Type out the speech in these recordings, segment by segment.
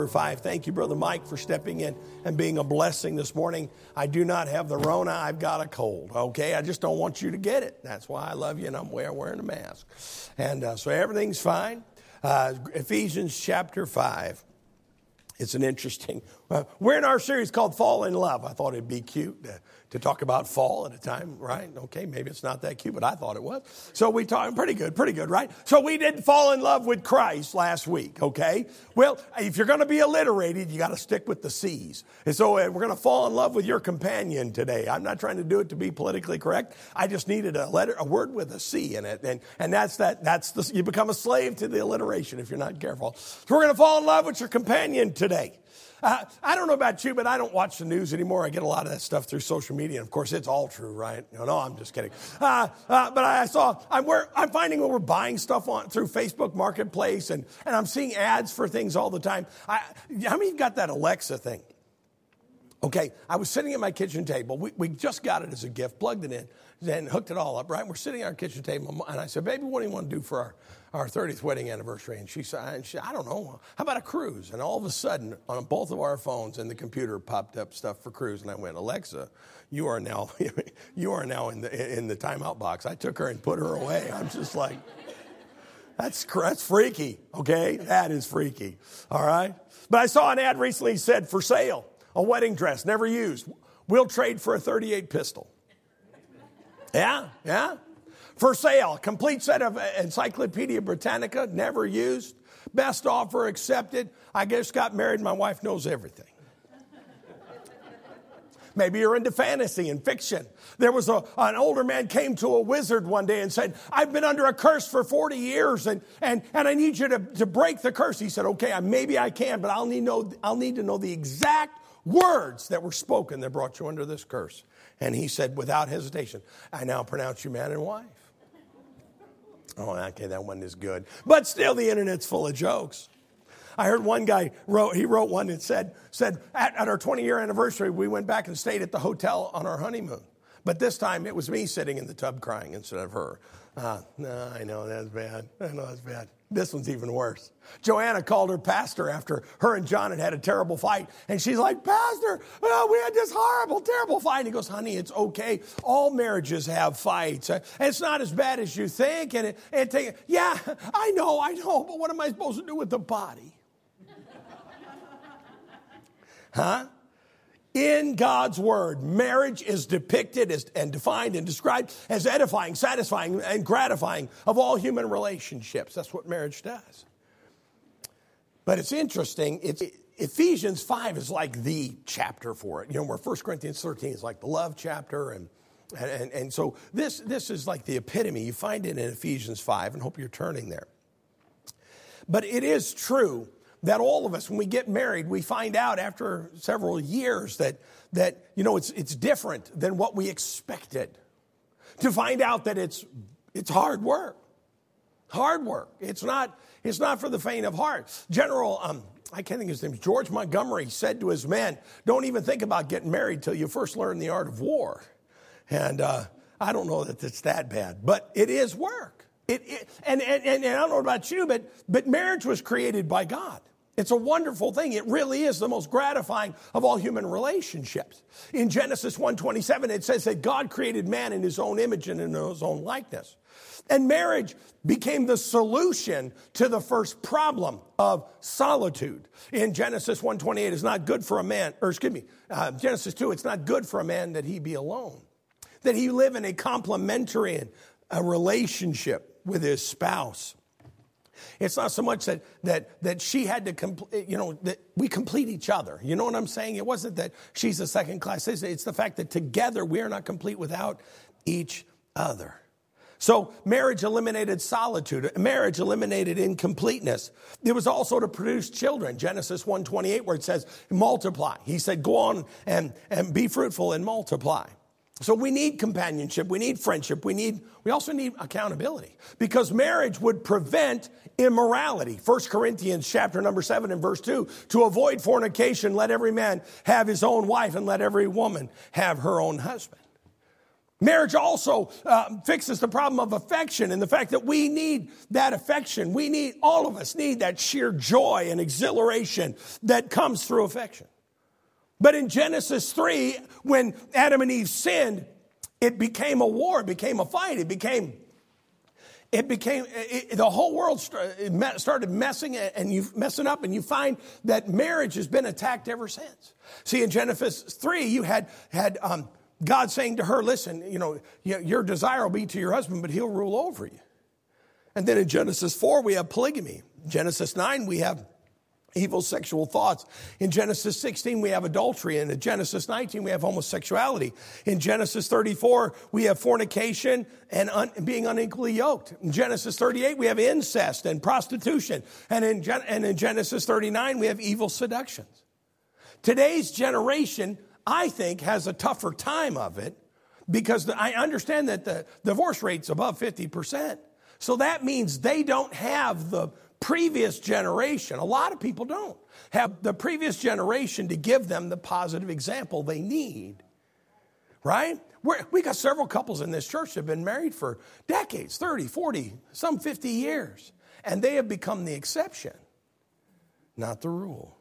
5. Thank you, Brother Mike, for stepping in and being a blessing this morning. I do not have the Rona. I've got a cold, okay? I just don't want you to get it. That's why I love you, and I'm wearing a mask. And so everything's fine. Ephesians chapter 5. It's an interesting, we're in our series called Fall in Love. I thought it'd be cute to talk about fall at a time, right? Okay, maybe it's not that cute, but I thought it was. So we talked, pretty good, right? So we did fall in love with Christ last week, okay? Well, if you're going to be alliterated, you got to stick with the C's. And so we're going to fall in love with your companion today. I'm not trying to do it to be politically correct. I just needed a word with a C in it. And you become a slave to the alliteration if you're not careful. So we're going to fall in love with your companion today. I don't know about you, but I don't watch the news anymore. I get a lot of that stuff through social media. And of course, it's all true, right? No, I'm just kidding. But I'm finding when we're buying stuff through Facebook Marketplace, and I'm seeing ads for things all the time. How many of you got that Alexa thing? Okay, I was sitting at my kitchen table. We just got it as a gift, plugged it in, and hooked it all up, right? We're sitting at our kitchen table, and I said, baby, what do you want to do for our 30th wedding anniversary? And she said, I don't know, how about a cruise? And all of a sudden, on both of our phones and the computer popped up stuff for cruise. And I went, Alexa, you are now in the timeout box. I took her and put her away. I'm just like, that's freaky, okay? That is freaky, all right? But I saw an ad recently said, for sale, a wedding dress, never used. We'll trade for a .38 pistol. Yeah. For sale, complete set of Encyclopedia Britannica, never used. Best offer accepted. I just got married. My wife knows everything. Maybe you're into fantasy and fiction. There was an older man came to a wizard one day and said, I've been under a curse for 40 years and I need you to break the curse. He said, okay, maybe I can, but I'll need to know the exact words that were spoken that brought you under this curse. And he said, without hesitation, I now pronounce you man and wife. Oh, okay, that one is good. But still, the internet's full of jokes. I heard one guy wrote one that said at our 20-year anniversary, we went back and stayed at the hotel on our honeymoon. But this time, it was me sitting in the tub crying instead of her. No, I know, that's bad. I know that's bad. This one's even worse. Joanna called her pastor after her and John had a terrible fight. And she's like, Pastor, we had this horrible, terrible fight. And he goes, honey, it's okay. All marriages have fights. And it's not as bad as you think. Yeah, I know. But what am I supposed to do with the body? Huh? In God's word, marriage is depicted and defined and described as edifying, satisfying, and gratifying of all human relationships. That's what marriage does. But it's interesting. Ephesians 5 is like the chapter for it. Where 1 Corinthians 13 is like the love chapter. And so this is like the epitome. You find it in Ephesians 5, and hope you're turning there. But it is true that all of us, when we get married, we find out after several years that it's different than what we expected. To find out that it's hard work. Hard work. It's not for the faint of heart. General, I can't think of his name, George Montgomery said to his men, don't even think about getting married till you first learn the art of war. And I don't know that it's that bad, but it is work. And I don't know about you, but marriage was created by God. It's a wonderful thing. It really is the most gratifying of all human relationships. In Genesis 1:27, it says that God created man in his own image and in his own likeness. And marriage became the solution to the first problem of solitude. In Genesis 1:28, it's not good for a man, Genesis 2, it's not good for a man that he be alone. That he live in a complementary relationship with his spouse. It's not so much that she had to complete, that we complete each other. You know what I'm saying? It wasn't that she's a second class citizen. It's the fact that together we are not complete without each other. So marriage eliminated solitude. Marriage eliminated incompleteness. It was also to produce children. Genesis 1:28, where it says multiply. He said, go on and be fruitful and multiply. So we need companionship, we need friendship, we also need accountability, because marriage would prevent immorality. 1 Corinthians chapter number 7 and verse 2, to avoid fornication, let every man have his own wife and let every woman have her own husband. Marriage also fixes the problem of affection and the fact that we need that affection. All of us need that sheer joy and exhilaration that comes through affection. But in Genesis 3, when Adam and Eve sinned, it became a war, it became a fight, the whole world started messing up, and you find that marriage has been attacked ever since. See, in Genesis 3, you had God saying to her, listen, your desire will be to your husband, but he'll rule over you. And then in Genesis 4, we have polygamy. Genesis 9, we have evil sexual thoughts. In Genesis 16, we have adultery. And in Genesis 19, we have homosexuality. In Genesis 34, we have fornication and being unequally yoked. In Genesis 38, we have incest and prostitution. And in Genesis 39, we have evil seductions. Today's generation, I think, has a tougher time of it because I understand that the divorce rate's above 50%. So that means they don't have the previous generation. A lot of people don't have the previous generation to give them the positive example they need. Right? We got several couples in this church that have been married for decades, 30, 40, some 50 years. And they have become the exception, not the rule.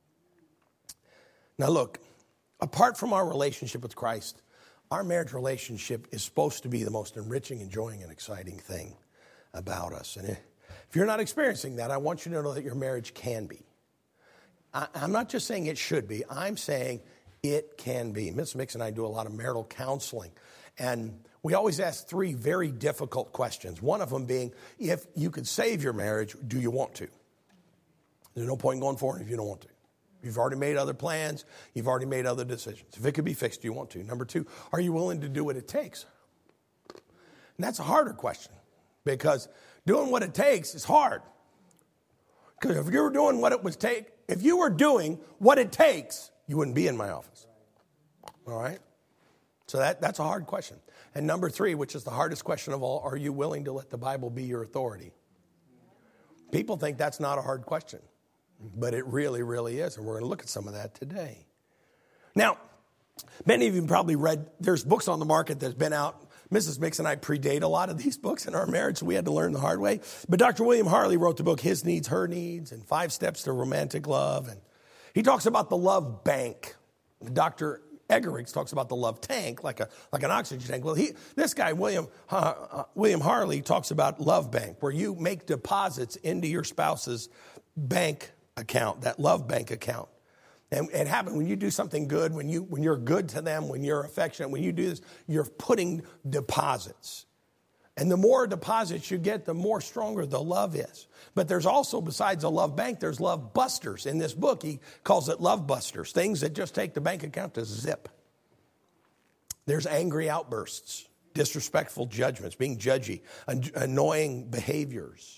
Now look, apart from our relationship with Christ, our marriage relationship is supposed to be the most enriching, enjoying, and exciting thing about us. And if you're not experiencing that, I want you to know that your marriage can be. I'm not just saying it should be. I'm saying it can be. Ms. Mix and I do a lot of marital counseling. And we always ask three very difficult questions. One of them being, if you could save your marriage, do you want to? There's no point in going forward if you don't want to. You've already made other plans. You've already made other decisions. If it could be fixed, do you want to? Number two, are you willing to do what it takes? And that's a harder question because doing what it takes is hard. Because if you were doing what it would take, if you were doing what it takes, you wouldn't be in my office. All right? So that's a hard question. And number three, which is the hardest question of all, are you willing to let the Bible be your authority? People think that's not a hard question. But it really, really is. And we're going to look at some of that today. Now, many of you probably read, there's books on the market that's been out. Mrs. Mix and I predate a lot of these books in our marriage, so we had to learn the hard way. But Dr. William Harley wrote the book, His Needs, Her Needs, and 5 Steps to Romantic Love. And he talks about the love bank. Dr. Eggerichs talks about the love tank, like an oxygen tank. Well, this guy, William Harley, talks about love bank, where you make deposits into your spouse's bank account, that love bank account. And it happens when you do something good, when you're good to them, when you're affectionate, when you do this, you're putting deposits. And the more deposits you get, the more stronger the love is. But there's also, besides a love bank, there's love busters. In this book, he calls it love busters, things that just take the bank account to zip. There's angry outbursts, disrespectful judgments, being judgy, annoying behaviors.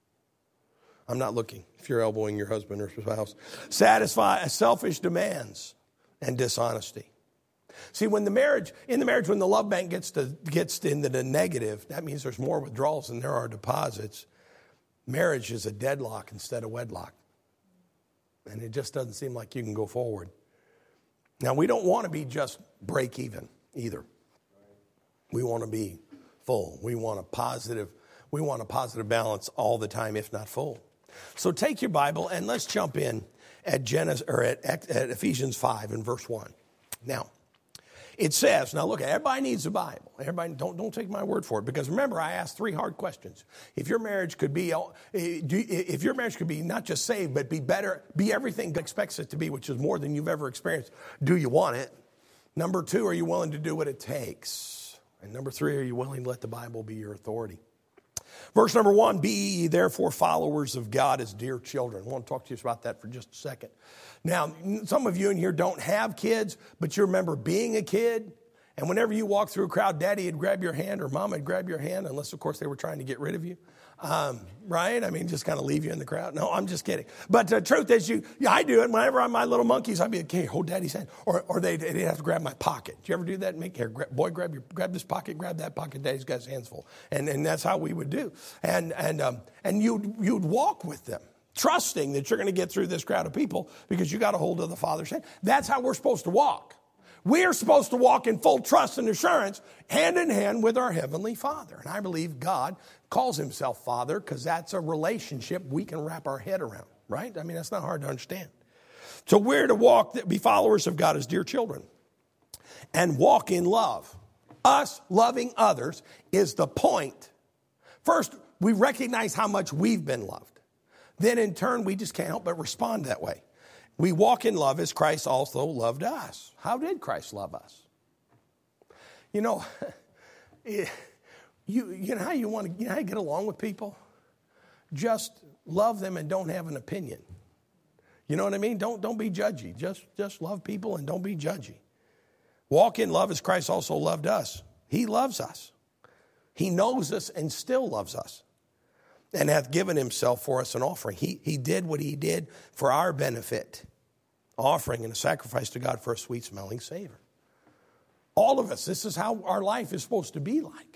I'm not looking if you're elbowing your husband or spouse. Satisfy selfish demands and dishonesty. See, when in the marriage, when the love bank gets into the negative, that means there's more withdrawals than there are deposits. Marriage is a deadlock instead of wedlock. And it just doesn't seem like you can go forward. Now, we don't want to be just break even either. We want to be full. We want a positive balance all the time, if not full. So take your Bible and let's jump in at Ephesians 5 and verse 1. Now, it says, now look, everybody needs a Bible. Everybody, don't take my word for it, because remember, I asked 3 hard questions. If your marriage could be not just saved, but be better, be everything God expects it to be, which is more than you've ever experienced, do you want it? Number 2, are you willing to do what it takes? And number 3, are you willing to let the Bible be your authority? Verse number 1, be ye therefore followers of God as dear children. I want to talk to you about that for just a second. Now, some of you in here don't have kids, but you remember being a kid. And whenever you walk through a crowd, Daddy would grab your hand or Mom would grab your hand, unless, of course, they were trying to get rid of you. Right? I mean, just kind of leave you in the crowd. No, I'm just kidding. But the truth is, I do it. Whenever I'm my little monkeys, I'd be like, hey, hold Daddy's hand. Or they'd have to grab my pocket. Do you ever do that? Boy, grab this pocket, grab that pocket. Daddy's got his hands full. And that's how we would do. And you'd walk with them, trusting that you're going to get through this crowd of people because you got a hold of the Father's hand. That's how we're supposed to walk. We are supposed to walk in full trust and assurance, hand in hand with our Heavenly Father. And I believe God calls himself Father because that's a relationship we can wrap our head around, right? I mean, that's not hard to understand. So we're to walk, be followers of God as dear children and walk in love. Us loving others is the point. First, we recognize how much we've been loved. Then in turn, we just can't help but respond that way. We walk in love as Christ also loved us. How did Christ love us? You know, you know how you want to, you know how you get along with people? Just love them and don't have an opinion. You know what I mean? Don't be judgy. Just love people and don't be judgy. Walk in love as Christ also loved us. He loves us. He knows us and still loves us, and hath given himself for us an offering. He did what he did for our benefit, offering and a sacrifice to God for a sweet-smelling savor. All of us, this is how our life is supposed to be like.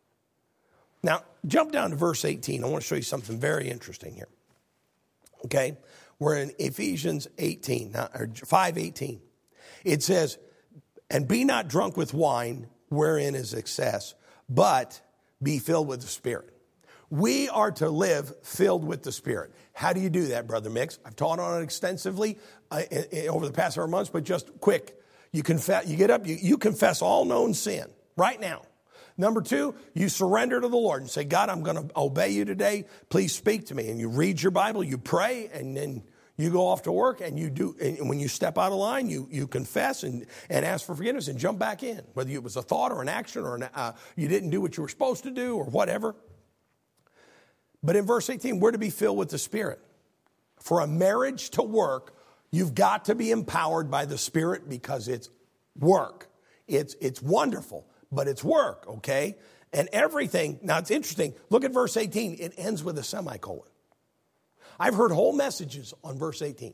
Now, jump down to verse 18. I want to show you something very interesting here. Okay? We're in Ephesians 18, or 5:18. It says, and be not drunk with wine, wherein is excess, but be filled with the Spirit. We are to live filled with the Spirit. How do you do that, Brother Mix? I've taught on it extensively over the past several months, but just quick. You confess, you get up, you confess all known sin right now. Number 2, you surrender to the Lord and say, God, I'm going to obey you today. Please speak to me. And you read your Bible, you pray, and then you go off to work, and you do. And when you step out of line, you confess and ask for forgiveness and jump back in, whether it was a thought or an action or you didn't do what you were supposed to do or whatever. But in verse 18, we're to be filled with the Spirit. For a marriage to work, you've got to be empowered by the Spirit because it's work. It's wonderful, but it's work, okay? And everything, now it's interesting, look at verse 18. It ends with a semicolon. I've heard whole messages on verse 18.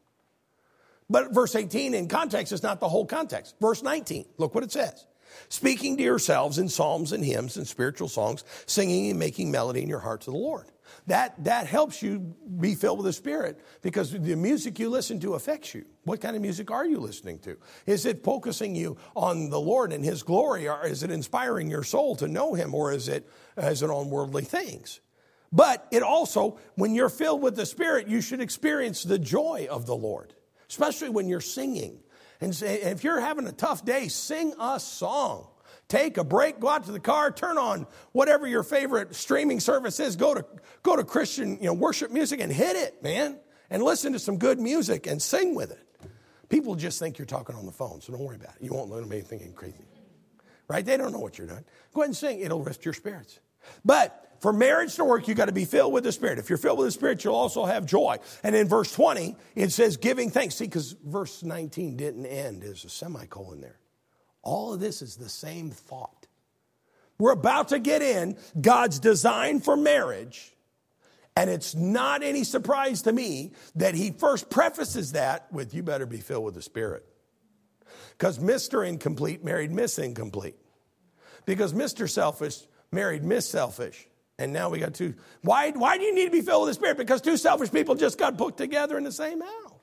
But verse 18 in context is not the whole context. Verse 19, look what it says. Speaking to yourselves in psalms and hymns and spiritual songs, singing and making melody in your heart to the Lord. That helps you be filled with the Spirit because the music you listen to affects you. What kind of music are you listening to? Is it focusing you on the Lord and his glory, or is it inspiring your soul to know him, or is it on worldly things? But it also, when you're filled with the Spirit, you should experience the joy of the Lord, especially when you're singing. And if you're having a tough day, sing a song. Take a break, go out to the car, turn on whatever your favorite streaming service is. Go to Christian worship music and hit it, man. And listen to some good music and sing with it. People just think you're talking on the phone, so don't worry about it. You won't let them anything crazy. Right? They don't know what you're doing. Go ahead and sing. It'll lift your spirits. But for marriage to work, you've got to be filled with the Spirit. If you're filled with the Spirit, you'll also have joy. And in verse 20, it says giving thanks. See, because verse 19 didn't end. There's a semicolon there. All of this is the same thought. We're about to get in God's design for marriage. And it's not any surprise to me that he first prefaces that with, you better be filled with the Spirit. Because Mr. Incomplete married Miss Incomplete. Because Mr. Selfish married Miss Selfish. And now we got two. Why do you need to be filled with the Spirit? Because two selfish people just got put together in the same house.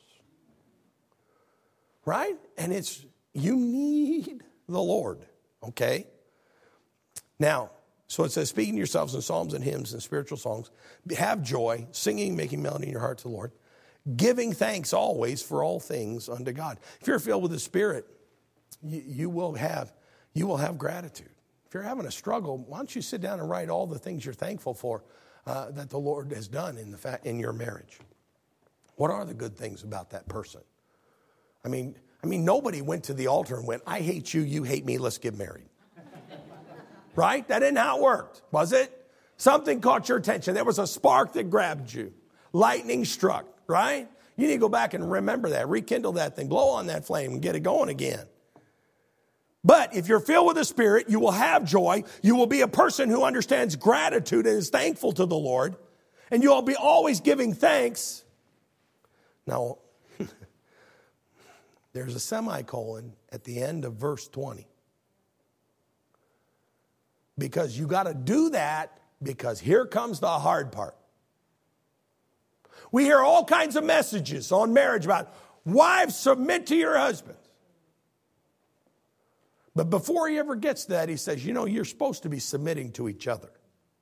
Right? And you need the Lord. Okay? Now, so it says, speaking to yourselves in psalms and hymns and spiritual songs, have joy, singing, making melody in your heart to the Lord, giving thanks always for all things unto God. If you're filled with the Spirit, you will have gratitude. If you're having a struggle, why don't you sit down and write all the things you're thankful for that the Lord has done in your marriage? What are the good things about that person? I mean, nobody went to the altar and went, I hate you, you hate me, let's get married. Right? That isn't how it worked, was it? Something caught your attention. There was a spark that grabbed you. Lightning struck, right? You need to go back and remember that, rekindle that thing, blow on that flame and get it going again. But if you're filled with the Spirit, you will have joy. You will be a person who understands gratitude and is thankful to the Lord. And you'll be always giving thanks. Now, there's a semicolon at the end of verse 20. Because you got to do that, because here comes the hard part. We hear all kinds of messages on marriage about wives, submit to your husbands. But before he ever gets to that, he says, you're supposed to be submitting to each other.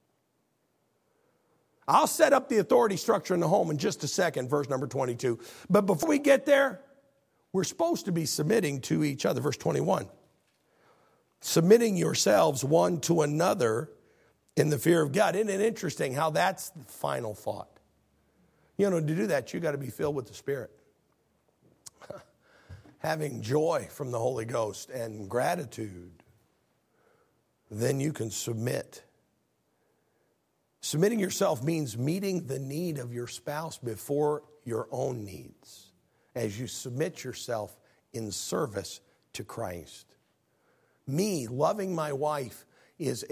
I'll set up the authority structure in the home in just a second, verse number 22. But before we get there, we're supposed to be submitting to each other. Verse 21. Submitting yourselves one to another in the fear of God. Isn't it interesting how that's the final thought? To do that, you got to be filled with the Spirit. Having joy from the Holy Ghost and gratitude. Then you can submit. Submitting yourself means meeting the need of your spouse before your own needs as you submit yourself in service to Christ. Me loving my wife is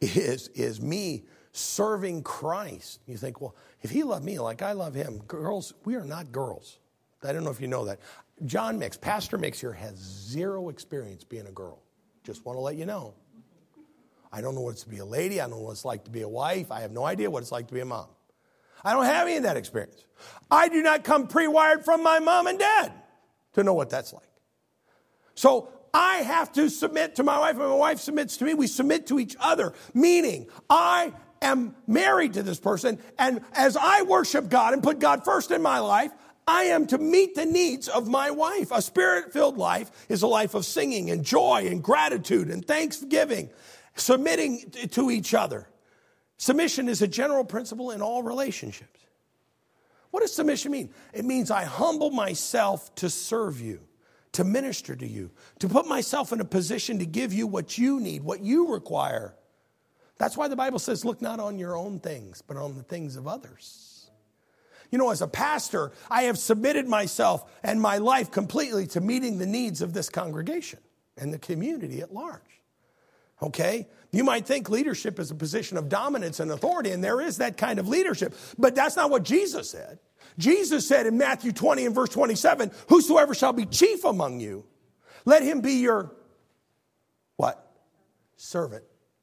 me serving Christ. You think, well, if he loved me like I love him, girls, we are not girls. I don't know if you know that. Pastor Mix here has zero experience being a girl. Just want to let you know. I don't know what it's to be a lady. I don't know what it's like to be a wife. I have no idea what it's like to be a mom. I don't have any of that experience. I do not come pre-wired from my mom and dad to know what that's like. So I have to submit to my wife, and my wife submits to me. We submit to each other, meaning I am married to this person, and as I worship God and put God first in my life, I am to meet the needs of my wife. A Spirit-filled life is a life of singing and joy and gratitude and thanksgiving. Submitting to each other. Submission is a general principle in all relationships. What does submission mean? It means I humble myself to serve you, to minister to you, to put myself in a position to give you what you need, what you require. That's why the Bible says, look not on your own things, but on the things of others. As a pastor, I have submitted myself and my life completely to meeting the needs of this congregation and the community at large. Okay? You might think leadership is a position of dominance and authority, and there is that kind of leadership. But that's not what Jesus said. Jesus said in Matthew 20 and verse 27, whosoever shall be chief among you, let him be your, what? Servant.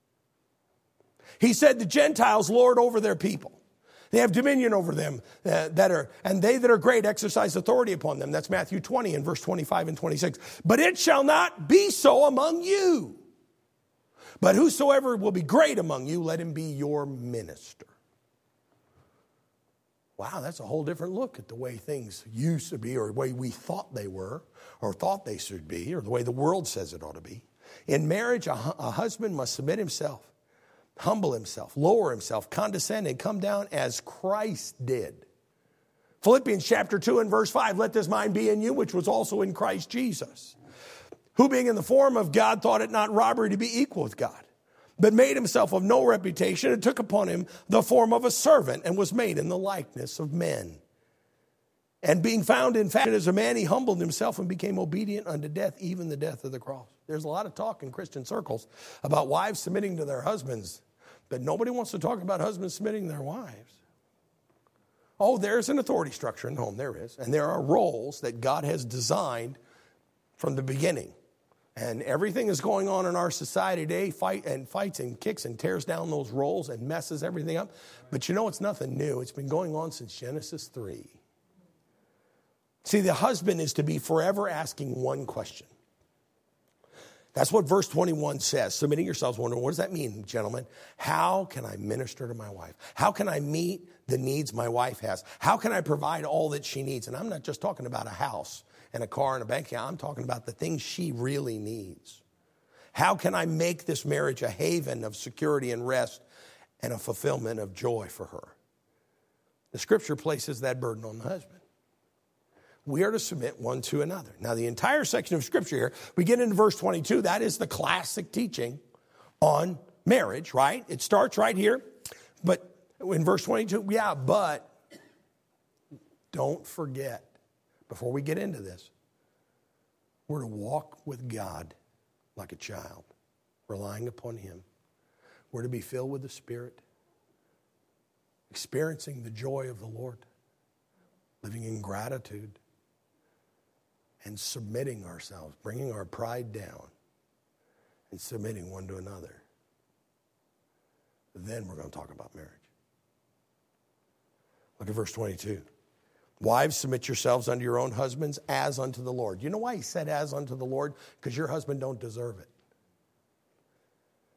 He said the Gentiles lord over their people. They have dominion over them and they that are great exercise authority upon them. That's Matthew 20 and verse 25 and 26. But it shall not be so among you. But whosoever will be great among you, let him be your minister. Wow, that's a whole different look at the way things used to be, or the way we thought they were, or thought they should be, or the way the world says it ought to be. In marriage, a husband must submit himself, humble himself, lower himself, condescend, and come down as Christ did. Philippians chapter 2 and verse 5, let this mind be in you, which was also in Christ Jesus. Who being in the form of God thought it not robbery to be equal with God, but made himself of no reputation and took upon him the form of a servant and was made in the likeness of men. And being found in fashion as a man, he humbled himself and became obedient unto death, even the death of the cross. There's a lot of talk in Christian circles about wives submitting to their husbands, but nobody wants to talk about husbands submitting to their wives. Oh, there's an authority structure in the home. There is. And there are roles that God has designed from the beginning. And everything is going on in our society today, fights and kicks and tears down those roles and messes everything up. But it's nothing new. It's been going on since Genesis 3. See, the husband is to be forever asking one question. That's what verse 21 says. Submitting yourselves, wondering, what does that mean, gentlemen? How can I minister to my wife? How can I meet the needs my wife has? How can I provide all that she needs? And I'm not just talking about a house and a car and a bank account. I'm talking about the things she really needs. How can I make this marriage a haven of security and rest and a fulfillment of joy for her? The scripture places that burden on the husband. We are to submit one to another. Now, the entire section of scripture here, we get into verse 22. That is the classic teaching on marriage, right? It starts right here. But in verse 22, but don't forget, before we get into this, we're to walk with God like a child, relying upon him. We're to be filled with the Spirit, experiencing the joy of the Lord, living in gratitude, and submitting ourselves, bringing our pride down, and submitting one to another. Then we're going to talk about marriage. Look at verse 22. Wives, submit yourselves unto your own husbands as unto the Lord. You know why he said as unto the Lord? Because your husband don't deserve it.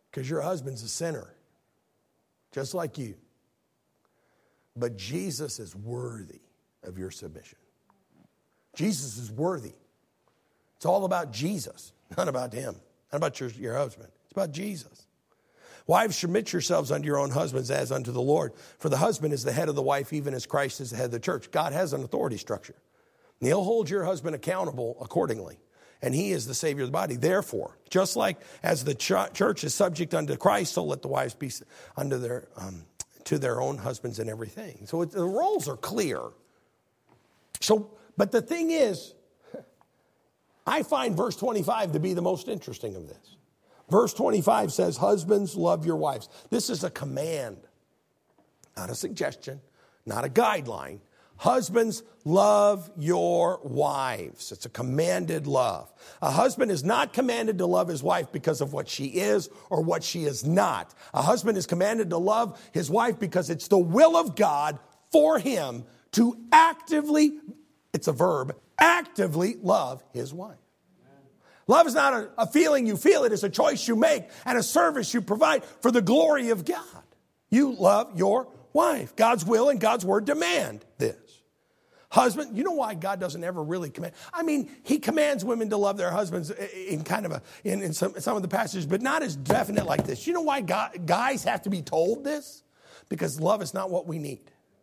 because your husband's a sinner, just like you. But Jesus is worthy of your submission. Jesus is worthy. It's all about Jesus, not about him, not about your husband. It's about Jesus. Wives, submit yourselves unto your own husbands as unto the Lord. For the husband is the head of the wife, even as Christ is the head of the church. God has an authority structure. And he'll hold your husband accountable accordingly. And he is the Savior of the body. Therefore, just like as the church is subject unto Christ, so let the wives be unto to their own husbands in everything. So the roles are clear. But the thing is, I find verse 25 to be the most interesting of this. Verse 25 says, husbands, love your wives. This is a command, not a suggestion, not a guideline. Husbands, love your wives. It's a commanded love. A husband is not commanded to love his wife because of what she is or what she is not. A husband is commanded to love his wife because it's the will of God for him to actively, it's a verb, actively love his wife. Love is not a feeling you feel. It is a choice you make and a service you provide for the glory of God. You love your wife. God's will and God's word demand this. Husband, you know why God doesn't ever really command? I mean, he commands women to love their husbands in kind of in some of the passages, but not as definite like this. You know why guys have to be told this? Because love is not what we need.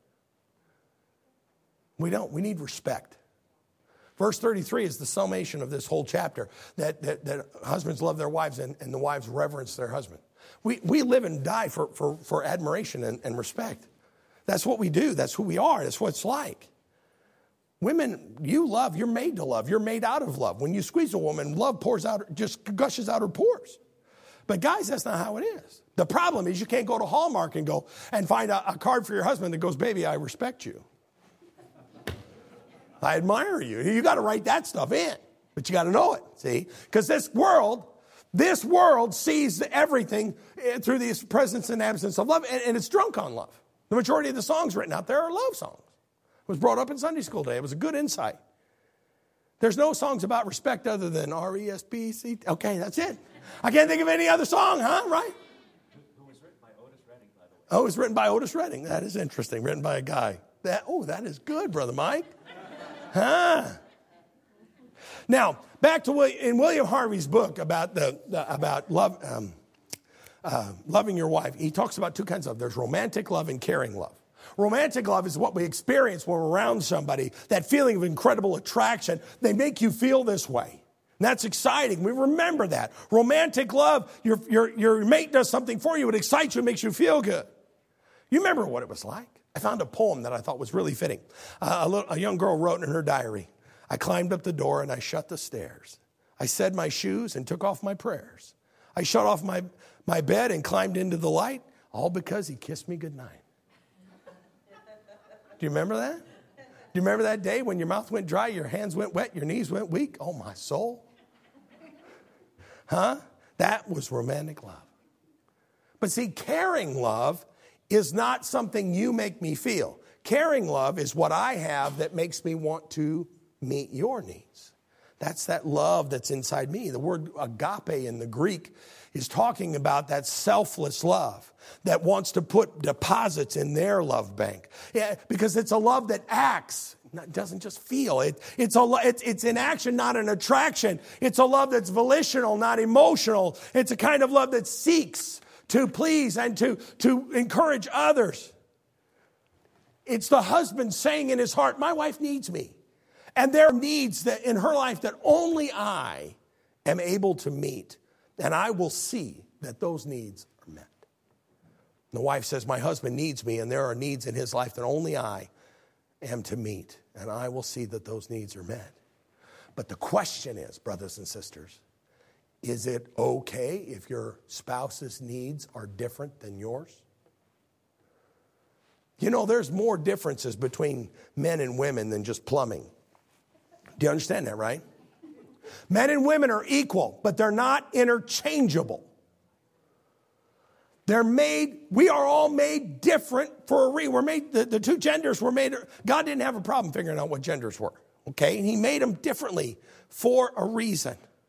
We don't. We need respect. Verse 33 is the summation of this whole chapter, that husbands love their wives and the wives reverence their husband. We live and die for admiration and respect. That's what we do. That's who we are. That's what it's like. Women, you love. You're made to love. You're made out of love. When you squeeze a woman, love pours out, just gushes out her pores. But guys, that's not how it is. The problem is you can't go to Hallmark and go and find a card for your husband that goes, baby, I respect you. I admire you. You got to write that stuff in, but you got to know it, see? Because this world sees everything through the presence and absence of love, and it's drunk on love. The majority of the songs written out there are love songs. It was brought up in Sunday school today. It was a good insight. There's no songs about respect other than R-E-S-P-C. Okay, that's it. I can't think of any other song, huh? Right? Who was written by Otis Redding, by the way. Oh, it was written by Otis Redding. That is interesting. Written by a guy. That is good, Brother Mike. Huh? Now, back to in William Harvey's book about about love, loving your wife. He talks about two kinds of love. There's romantic love and caring love. Romantic love is what we experience when we're around somebody. That feeling of incredible attraction. They make you feel this way. And that's exciting. We remember that. Romantic love, your mate does something for you. It excites you. It makes you feel good. You remember what it was like? I found a poem that I thought was really fitting. A young girl wrote in her diary, I climbed up the door and I shut the stairs. I said my shoes and took off my prayers. I shut off my bed and climbed into the light, all because he kissed me goodnight. Do you remember that? Do you remember that day when your mouth went dry, your hands went wet, your knees went weak? Oh, my soul. Huh? That was romantic love. But see, caring love is not something you make me feel. Caring love is what I have that makes me want to meet your needs. That's that love that's inside me. The word agape in the Greek is talking about that selfless love that wants to put deposits in their love bank. Yeah, because it's a love that acts, doesn't just feel. It's an action, not an attraction. It's a love that's volitional, not emotional. It's a kind of love that seeks to please and to encourage others. It's the husband saying in his heart, my wife needs me. And there are needs that in her life that only I am able to meet. And I will see that those needs are met. And the wife says, my husband needs me, and there are needs in his life that only I am to meet. And I will see that those needs are met. But the question is, brothers and sisters, is it okay if your spouse's needs are different than yours? You know, there's more differences between men and women than just plumbing. Do you understand that, right? Men and women are equal, but they're not interchangeable. We are all made different for a reason. We're made, the two genders were made, God didn't have a problem figuring out what genders were, okay? And he made them differently for a reason.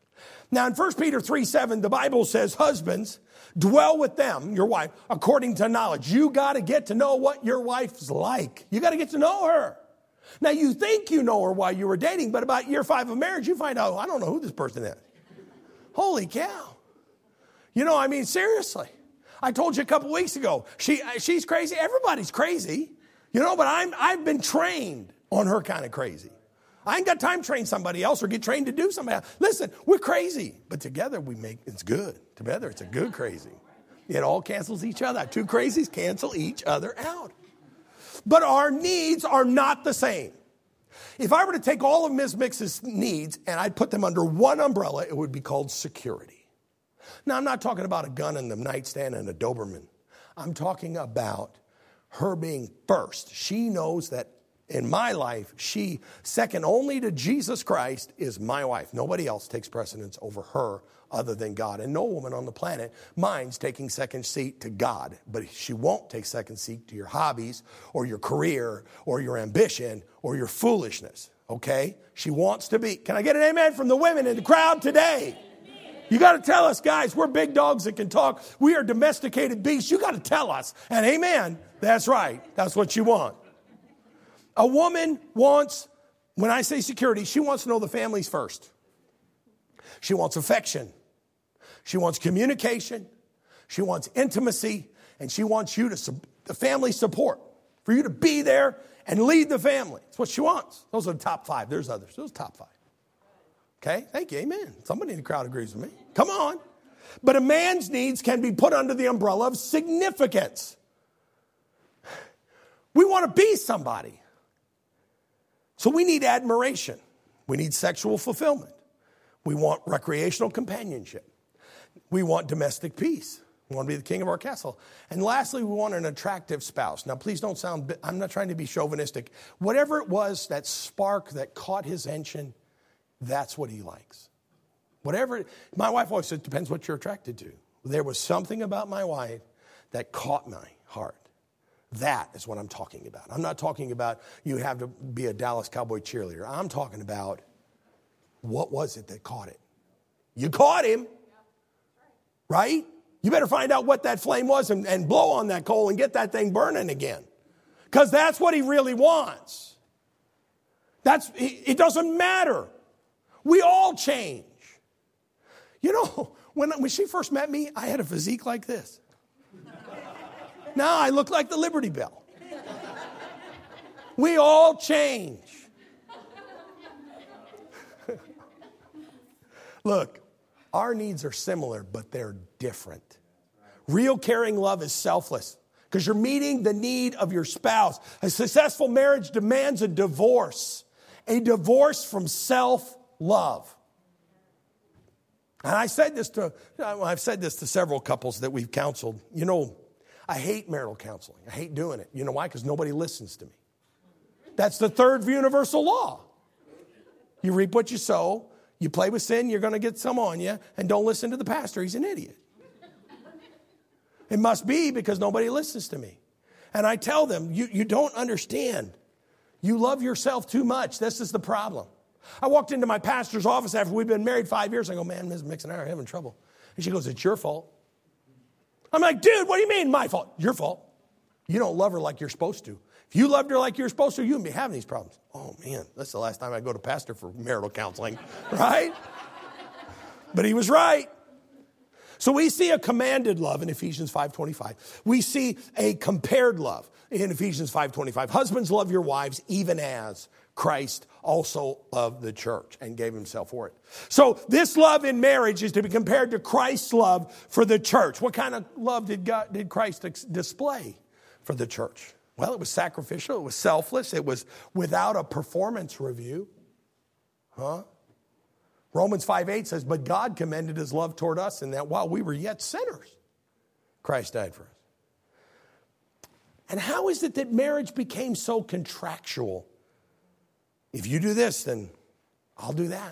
Now in 1 Peter 3:7, the Bible says, husbands, dwell with them, your wife, according to knowledge. You got to get to know what your wife's like. You got to get to know her. Now you think you know her while you were dating, but about year 5 of marriage, you find out, I don't know who this person is. Holy cow. Seriously. I told you a couple weeks ago, she's crazy. Everybody's crazy, but I've been trained on her kind of crazy. I ain't got time to train somebody else or get trained to do something else. Listen, we're crazy, but together it's good. Together it's a good crazy. It all cancels each other out. Two crazies cancel each other out. But our needs are not the same. If I were to take all of Ms. Mix's needs and I'd put them under one umbrella, it would be called security. Now, I'm not talking about a gun in the nightstand and a Doberman. I'm talking about her being first. She knows that in my life, she, second only to Jesus Christ, is my wife. Nobody else takes precedence over her other than God. And no woman on the planet minds taking second seat to God. But she won't take second seat to your hobbies or your career or your ambition or your foolishness. Okay? She wants to be. Can I get an amen from the women in the crowd today? You got to tell us, guys, we're big dogs that can talk. We are domesticated beasts. You got to tell us. And amen, that's right. That's what you want. A woman wants, when I say security, she wants to know the family's first. She wants affection. She wants communication. She wants intimacy. And she wants you to, the family support, for you to be there and lead the family. That's what she wants. Those are the top 5. There's others. Those are the top 5. Okay, thank you, amen. Somebody in the crowd agrees with me. Come on. But a man's needs can be put under the umbrella of significance. We want to be somebody. So we need admiration. We need sexual fulfillment. We want recreational companionship. We want domestic peace. We want to be the king of our castle. And lastly, we want an attractive spouse. Now, please don't sound, I'm not trying to be chauvinistic. Whatever it was, that spark that caught his attention, that's what he likes. Whatever, my wife always said, it depends what you're attracted to. There was something about my wife that caught my heart. That is what I'm talking about. I'm not talking about you have to be a Dallas Cowboy cheerleader. I'm talking about what was it that caught it? You caught him, right? You better find out what that flame was and blow on that coal and get that thing burning again. Because that's what he really wants. It doesn't matter. We all change. When she first met me, I had a physique like this. Now I look like the Liberty Bell. We all change. Look, our needs are similar, but they're different. Real caring love is selfless because you're meeting the need of your spouse. A successful marriage demands a divorce from self-love. And I've said this to several couples that we've counseled. I hate marital counseling. I hate doing it. You know why? Because nobody listens to me. That's the third universal law. You reap what you sow. You play with sin, you're going to get some on you. And don't listen to the pastor. He's an idiot. It must be because nobody listens to me. And I tell them, you don't understand. You love yourself too much. This is the problem. I walked into my pastor's office after we've been married 5 years. I go, man, Ms. Mix and I are having trouble. And she goes, it's your fault. I'm like, dude, what do you mean my fault? Your fault. You don't love her like you're supposed to. If you loved her like you're supposed to, you wouldn't be having these problems. Oh, man, that's the last time I go to pastor for marital counseling, right? But he was right. So we see a commanded love in Ephesians 5:25. We see a compared love in Ephesians 5:25. Husbands, love your wives even as Christ also loved the church and gave himself for it. So this love in marriage is to be compared to Christ's love for the church. What kind of love did Christ display for the church? Well, it was sacrificial. It was selfless. It was without a performance review. Romans 5:8 says, but God commended his love toward us in that while we were yet sinners, Christ died for us. And how is it that marriage became so contractual? If you do this, then I'll do that.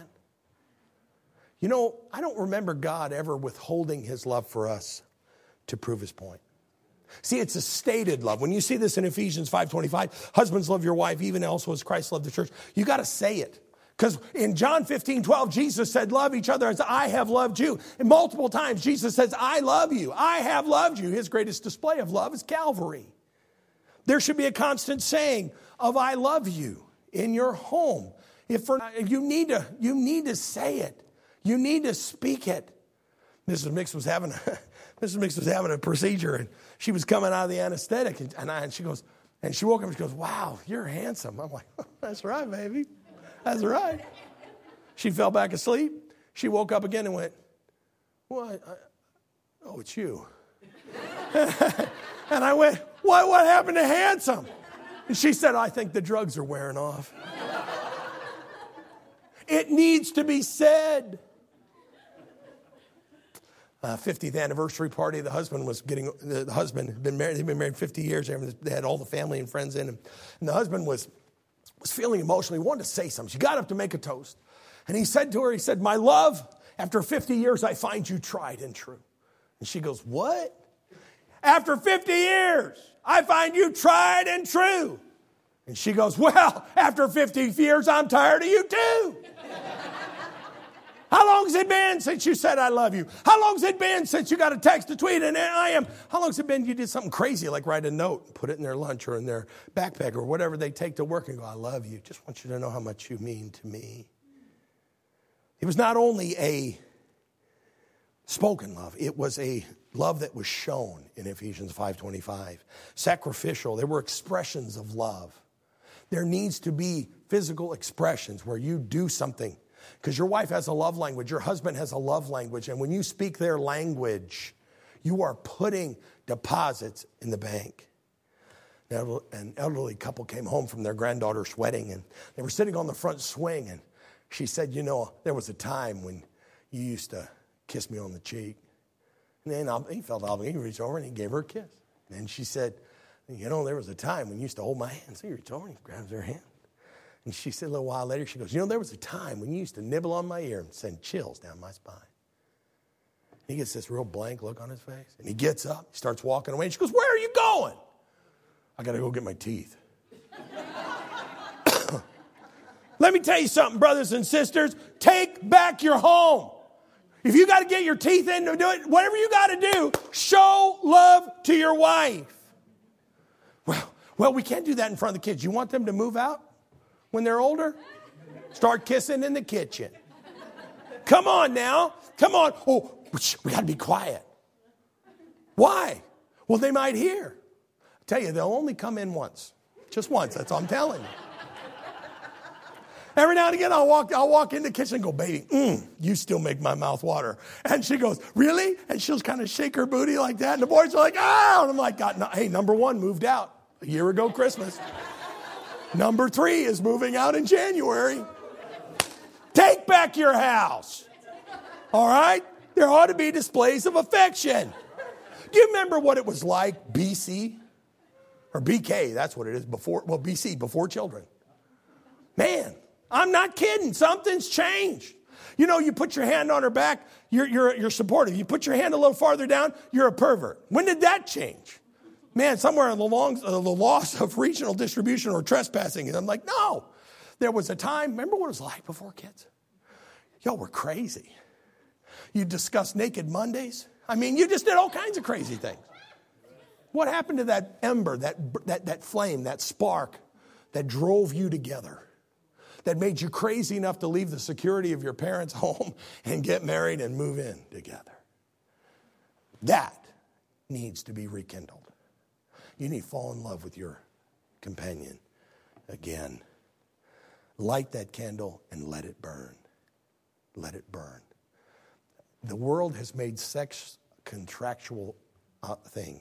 I don't remember God ever withholding his love for us to prove his point. See, it's a stated love. When you see this in Ephesians 5:25, husbands love your wife even else as Christ loved the church. You got to say it Because in John 15:12, Jesus said, love each other as I have loved you. And multiple times, Jesus says, I love you. I have loved you. His greatest display of love is Calvary. There should be a constant saying of I love you in your home. You need to say it. You need to speak it. Mrs. Mix was having a procedure, and she was coming out of the anesthetic, and she goes, and she woke up and she goes, wow, you're handsome. I'm like, that's right, baby. That's right. She fell back asleep. She woke up again and went, what? Oh, it's you. And I went, what happened to handsome? And she said, I think the drugs are wearing off. It needs to be said. 50th anniversary party. The husband had been married. They'd been married 50 years. They had all the family and friends in. And the husband was feeling emotional. He wanted to say something. She got up to make a toast. And he said to her, my love, after 50 years, I find you tried and true. And she goes, what? After 50 years, I find you tried and true. And she goes, well, after 50 years, I'm tired of you too. How long has it been since you said I love you? How long has it been since you got a text, a tweet, and how long has it been you did something crazy like write a note, put it in their lunch or in their backpack or whatever they take to work and go, I love you. Just want you to know how much you mean to me. It was not only a spoken love, it was a love that was shown in Ephesians 5:25. Sacrificial, there were expressions of love. There needs to be physical expressions where you do something. Because your wife has a love language, your husband has a love language, and when you speak their language, you are putting deposits in the bank. Now, an elderly couple came home from their granddaughter's wedding, and they were sitting on the front swing, and she said, there was a time when you used to kiss me on the cheek. And then he felt obligated. He reached over and he gave her a kiss. And she said, there was a time when you used to hold my hand. So he reached over and he grabs her hand. And she said a little while later, she goes, there was a time when you used to nibble on my ear and send chills down my spine. And he gets this real blank look on his face. And he gets up, he starts walking away. And she goes, where are you going? I got to go get my teeth. Let me tell you something, brothers and sisters. Take back your home. If you got to get your teeth in to do it, whatever you got to do, show love to your wife. Well, we can't do that in front of the kids. You want them to move out when they're older? Start kissing in the kitchen. Come on now. Come on. Oh, we got to be quiet. Why? Well, they might hear. I tell you, they'll only come in once. Just once. That's all I'm telling you. Every now and again, I'll walk in the kitchen and go, baby, you still make my mouth water. And she goes, really? And she'll kind of shake her booty like that. And the boys are like, ah! And I'm like, God, no. Hey, number 1 moved out a year ago Christmas. Number 3 is moving out in January. Take back your house. All right? There ought to be displays of affection. Do you remember what it was like BC? Or BK, that's what it is, BC, before children. Man, I'm not kidding. Something's changed. You put your hand on her back, you're supportive. You put your hand a little farther down, you're a pervert. When did that change? Man, somewhere along the loss of regional distribution or trespassing. And I'm like, no. There was a time, remember what it was like before kids? Y'all were crazy. You discussed Naked Mondays. You just did all kinds of crazy things. What happened to that ember, that flame, that spark that drove you together? That made you crazy enough to leave the security of your parents' home and get married and move in together. That needs to be rekindled. You need to fall in love with your companion again. Light that candle and let it burn. Let it burn. The world has made sex a contractual thing.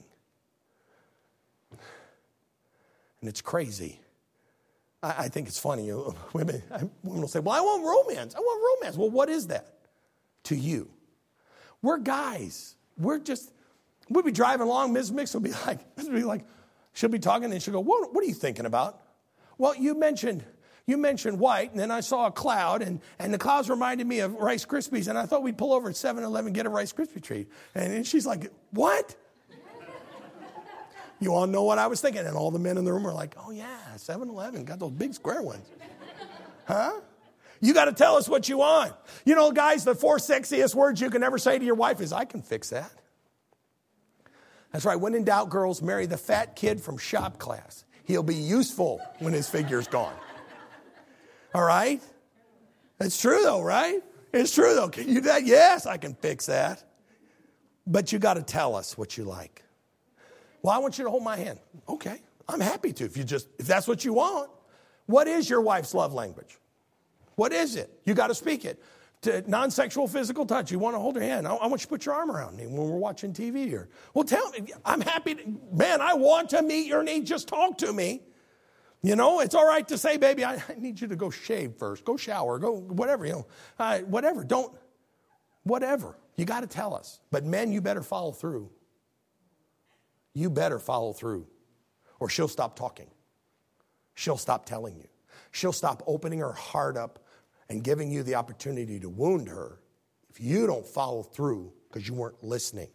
And it's crazy. I think it's funny. Women will say, well, I want romance. I want romance. Well, what is that to you? We're guys. We'll be driving along. Ms. Mix will be like, she'll be talking and she'll go, what are you thinking about? Well, you mentioned white, and then I saw a cloud, and the clouds reminded me of Rice Krispies, and I thought we'd pull over at 7-Eleven and get a Rice Krispie treat. And she's like, what? You all know what I was thinking. And all the men in the room were like, oh, yeah, 7-Eleven, got those big square ones. Huh? You got to tell us what you want. You know, guys, the 4 sexiest words you can ever say to your wife is, I can fix that. That's right. When in doubt, girls, marry the fat kid from shop class. He'll be useful when his figure's gone. All right? It's true, though, right? It's true, though. Can you do that? Yes, I can fix that. But you got to tell us what you like. Well, I want you to hold my hand. Okay, I'm happy to if that's what you want. What is your wife's love language? What is it? You got to speak it. To non-sexual physical touch, you want to hold her hand. I want you to put your arm around me when we're watching TV here. Well, tell me, I'm happy. Man, I want to meet your needs. Just talk to me. You know, it's all right to say, baby, I need you to go shave first. Go shower. Go whatever, whatever. Whatever. You got to tell us. But men, you better follow through. You better follow through. Or she'll stop talking. She'll stop telling you. She'll stop opening her heart up and giving you the opportunity to wound her if you don't follow through because you weren't listening.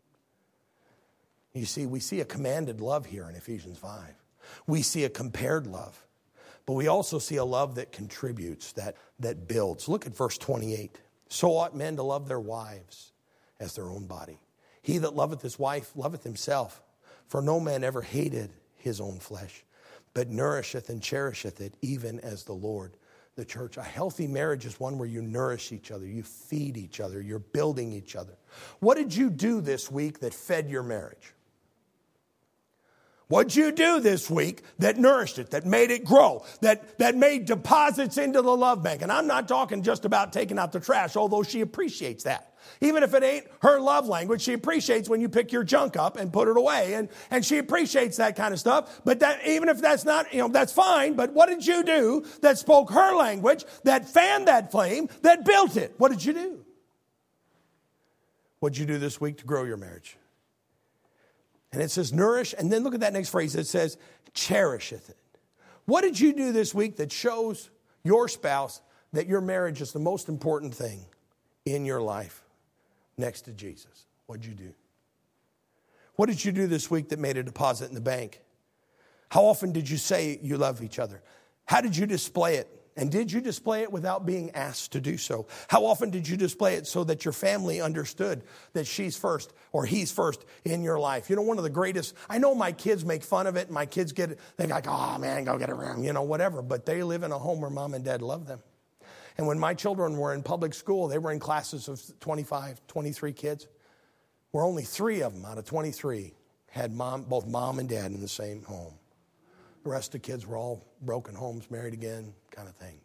You see, we see a commanded love here in Ephesians 5. We see a compared love. But we also see a love that contributes, that builds. Look at verse 28. So ought men to love their wives as their own body. He that loveth his wife loveth himself. For no man ever hated his own flesh, but nourisheth and cherisheth it, even as the Lord the church. A healthy marriage is one where you nourish each other, you feed each other, you're building each other. What did you do this week that fed your marriage? What did you do this week that nourished it, that made it grow, that made deposits into the love bank? And I'm not talking just about taking out the trash, although she appreciates that. Even if it ain't her love language, she appreciates when you pick your junk up and put it away. And she appreciates that kind of stuff. But that, even if that's not, that's fine. But what did you do that spoke her language, that fanned that flame, that built it? What did you do? What did you do this week to grow your marriage? And it says nourish, and then look at that next phrase. It says cherisheth it. What did you do this week that shows your spouse that your marriage is the most important thing in your life next to Jesus? What did you do? What did you do this week that made a deposit in the bank? How often did you say you love each other? How did you display it? And did you display it without being asked to do so? How often did you display it so that your family understood that she's first or he's first in your life? You know, one of the greatest, I know my kids make fun of it. And my kids they're like, oh man, go get around, whatever. But they live in a home where mom and dad love them. And when my children were in public school, they were in classes of 25, 23 kids, where only 3 of them out of 23 had both mom and dad in the same home. The rest of the kids were all broken homes, married again, kind of things.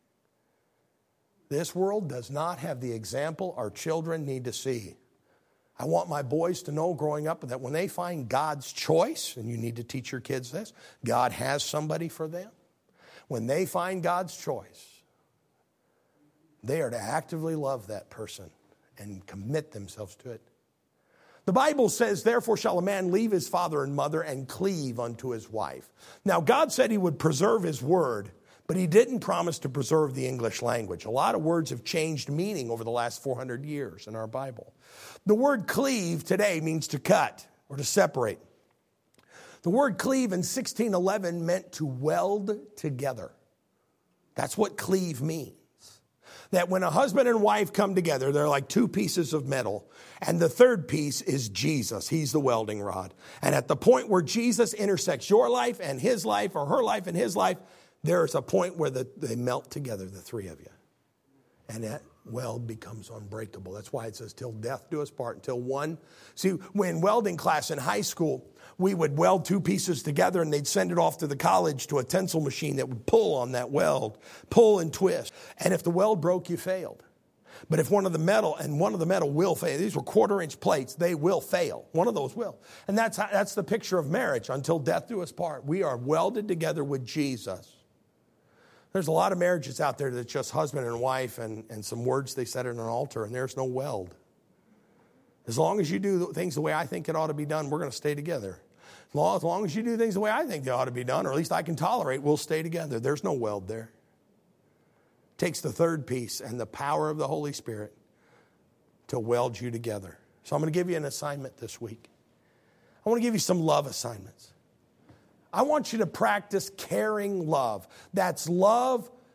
This world does not have the example our children need to see. I want my boys to know growing up that when they find God's choice, and you need to teach your kids this, God has somebody for them. When they find God's choice, they are to actively love that person and commit themselves to it. The Bible says, therefore shall a man leave his father and mother and cleave unto his wife. Now, God said he would preserve his word, but he didn't promise to preserve the English language. A lot of words have changed meaning over the last 400 years in our Bible. The word cleave today means to cut or to separate. The word cleave in 1611 meant to weld together. That's what cleave means. That when a husband and wife come together, they're like 2 pieces of metal. And the third piece is Jesus. He's the welding rod. And at the point where Jesus intersects your life and his life, or her life and his life, there's a point where they melt together, the 3 of you. And that weld becomes unbreakable. That's why it says, till death do us part, until one. See, when welding class in high school, we would weld 2 pieces together and they'd send it off to the college to a tensile machine that would pull on that weld, pull and twist. And if the weld broke, you failed. But if one of the metal will fail, these were 1/4-inch plates, they will fail. One of those will. And that's the picture of marriage. Until death do us part. We are welded together with Jesus. There's a lot of marriages out there that's just husband and wife and some words they said at an altar, and there's no weld. As long as you do things the way I think it ought to be done, we're going to stay together. As long as you do things the way I think they ought to be done, or at least I can tolerate, we'll stay together. There's no weld there. It takes the third piece and the power of the Holy Spirit to weld you together. So I'm going to give you an assignment this week. I want to give you some love assignments. I want you to practice caring love. That's love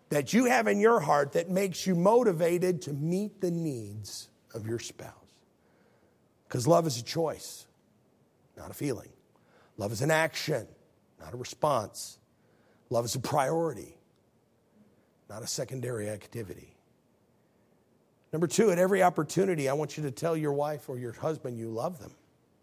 that you have in your heart that makes you motivated to meet the needs of your spouse. Because love is a choice, not a feeling. Love is an action, not a response. Love is a priority, not a secondary activity. Number two, at every opportunity, I want you to tell your wife or your husband you love them.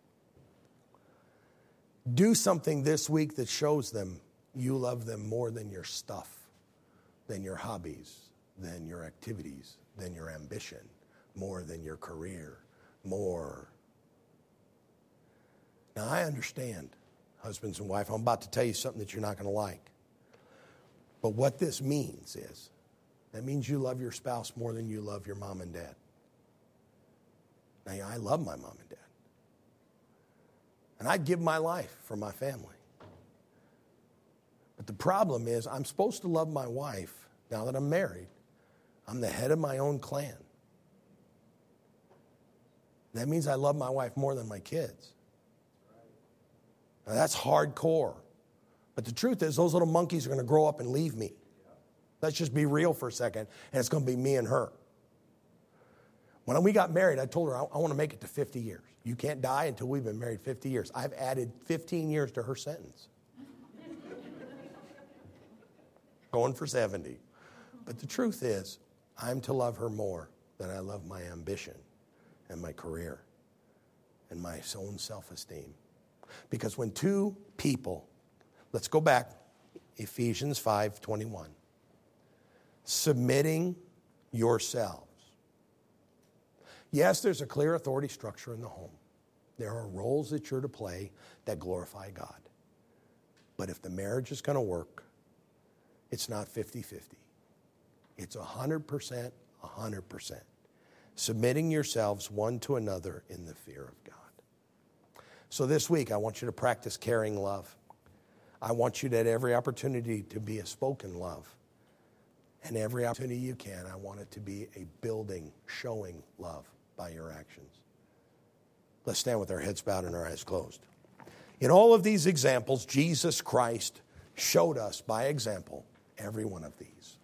Do something this week that shows them you love them more than your stuff, than your hobbies, than your activities, than your ambition, more than your career, more. Now, I understand, husbands and wife, I'm about to tell you something that you're not going to like. But what this means is, that means you love your spouse more than you love your mom and dad. Now, I love my mom and dad. And I'd give my life for my family. But the problem is, I'm supposed to love my wife now that I'm married. I'm the head of my own clan. That means I love my wife more than my kids. Now, that's hardcore. But the truth is, those little monkeys are going to grow up and leave me. Let's just be real for a second, and it's going to be me and her. When we got married, I told her, I want to make it to 50 years. You can't die until we've been married 50 years. I've added 15 years to her sentence. Going for 70. But the truth is, I'm to love her more than I love my ambition and my career and my own self-esteem. Because when two people, let's go back, Ephesians 5:21, submitting yourselves. Yes, there's a clear authority structure in the home. There are roles that you're to play that glorify God. But if the marriage is going to work, it's not 50-50. It's 100%, 100%. Submitting yourselves one to another in the fear of God. So this week, I want you to practice caring love. I want you to, at every opportunity, to be a spoken love. And every opportunity you can, I want it to be a building, showing love by your actions. Let's stand with our heads bowed and our eyes closed. In all of these examples, Jesus Christ showed us by example every one of these.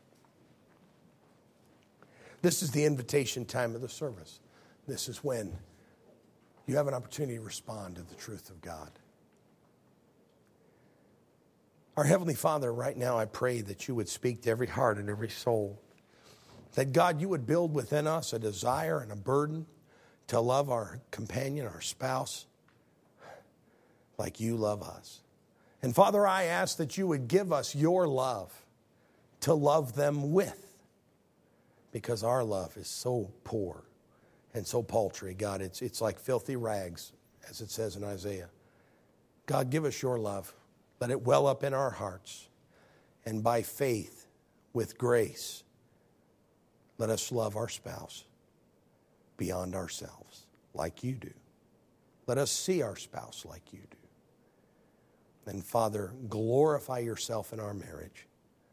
This is the invitation time of the service. This is when you have an opportunity to respond to the truth of God. Our Heavenly Father, right now I pray that you would speak to every heart and every soul. That God, you would build within us a desire and a burden to love our companion, our spouse, like you love us. And Father, I ask that you would give us your love to love them with. Because our love is so poor and so paltry. God, it's like filthy rags, as it says in Isaiah. God, give us your love. Let it well up in our hearts. And by faith, with grace, let us love our spouse beyond ourselves, like you do. Let us see our spouse like you do. And Father, glorify yourself in our marriage.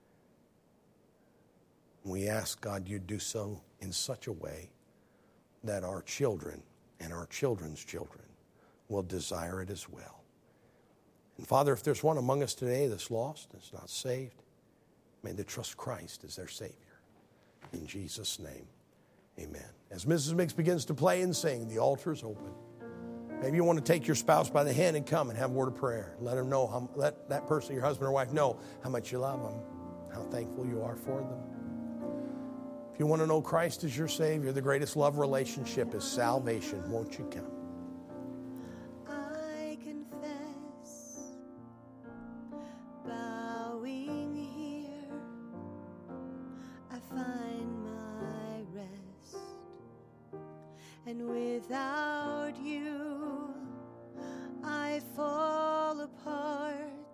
We ask, God, you do so in such a way that our children and our children's children will desire it as well. And Father, if there's one among us today that's lost, that's not saved, may they trust Christ as their Savior. In Jesus' name, amen. As Mrs. Mix begins to play and sing, the altar is open. Maybe you want to take your spouse by the hand and come and have a word of prayer. Let them know, let that person, your husband or wife, know how much you love them, how thankful you are for them. If you want to know Christ as your Savior, the greatest love relationship is salvation. Won't you come? I confess, bowing here, I find my rest. And without you, I fall apart.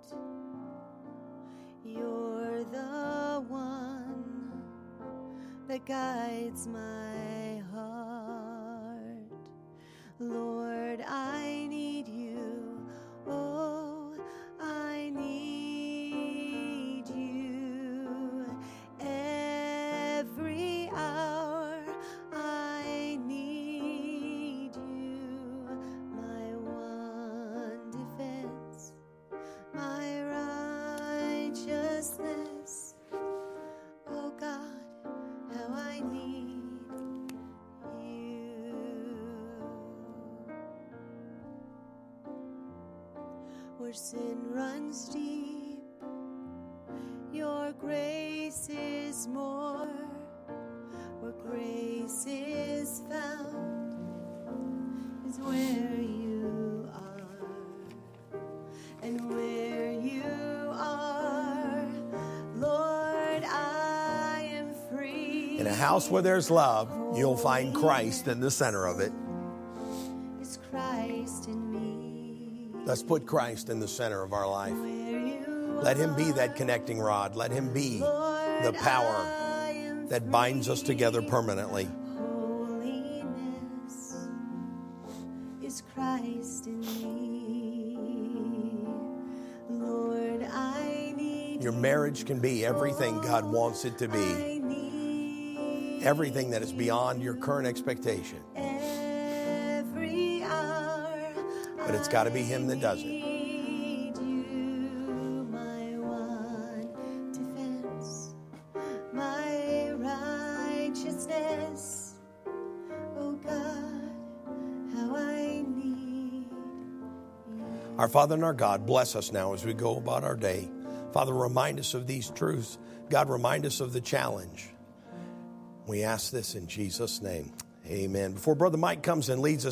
You're the one that guides my heart. Lord, I need you. Oh, I need you. Every hour I need you. My one defense, my righteousness. Oh where sin runs deep. Your grace is more, where grace is found, is where you are, and where you are, Lord, I am free. In a house where there's love, you'll find Christ in the center of it. Is Christ in me. Let's put Christ in the center of our life. Where you Let him be that connecting rod. Let him be the power that binds us together permanently. holiness is Christ in me. Lord, I need Your marriage can be everything God wants it to be. I need Everything that is beyond your current expectation. every hour. But it's got to be him that does it. Need you, my one defense, my righteousness. Oh God, how I need you. Our Father and our God, bless us now as we go about our day. Father, remind us of these truths. God, remind us of the challenge. We ask this in Jesus' name. Amen. Before Brother Mike comes and leads us